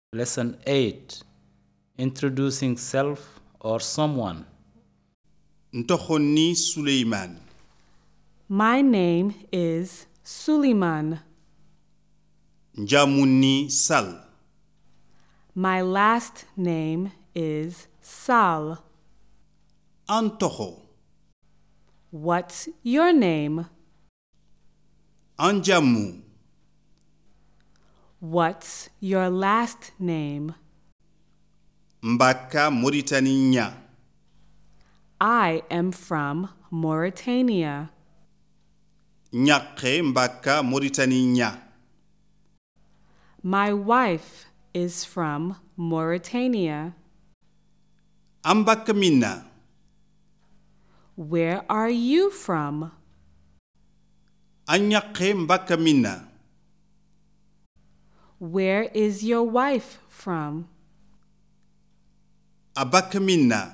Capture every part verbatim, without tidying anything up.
Lesson eight. Introducing self or someone. Ntokhoni Suleiman. My name is Suleiman. Njamuni Sal. My last name is Sal. Antokho. What's your name? Anjamu. What's your last name? Mbaka Mauritania. I am from Mauritania. Nyakhe Mbaka Mauritania. My wife is from Mauritania. Ambaka Mina. Where are you from? Anyakhe Mbaka Mina. Where is your wife from? Abaka Mina.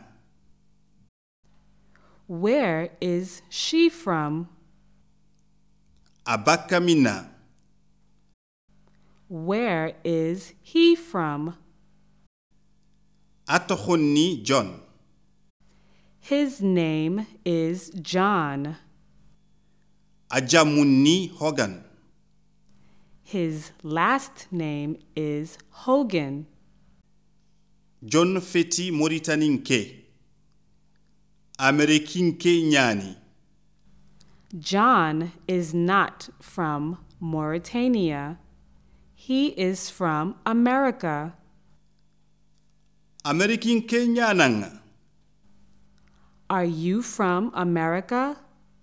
Where is she from? Abaka Mina. Where is he from? Atokhoni John. His name is John. Ajamuni Hogan. His last name is Hogan. John Feti Mauritaninke. Amerikinke Nyani. John is not from Mauritania. He is from America. Amerikinke Nyananga. Are you from America?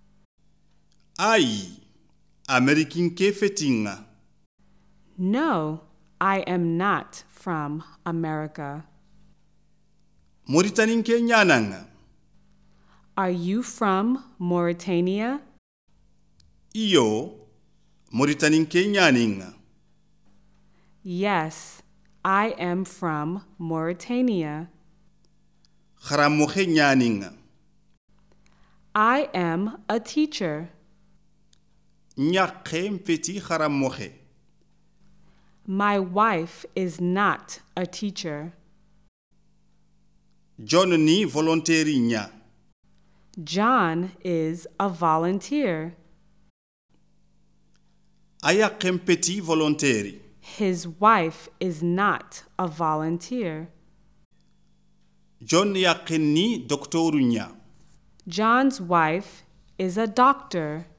Ai. Amerikinke Fetinga. No, I am not from America. Mauritaninke Nyananga. Are you from Mauritania? Iyo. Mauritaninke Nyaninga. Yes, I am from Mauritania. Kharamoche Nyaninga. I am a teacher. Nyakhe Mpeti Kharamoche. My wife is not a teacher. John ni voluntary nya. John is a volunteer. Ayakhe Mpeti voluntary. His wife is not a volunteer. John yakhe ni doktoru nya. John's wife is a doctor.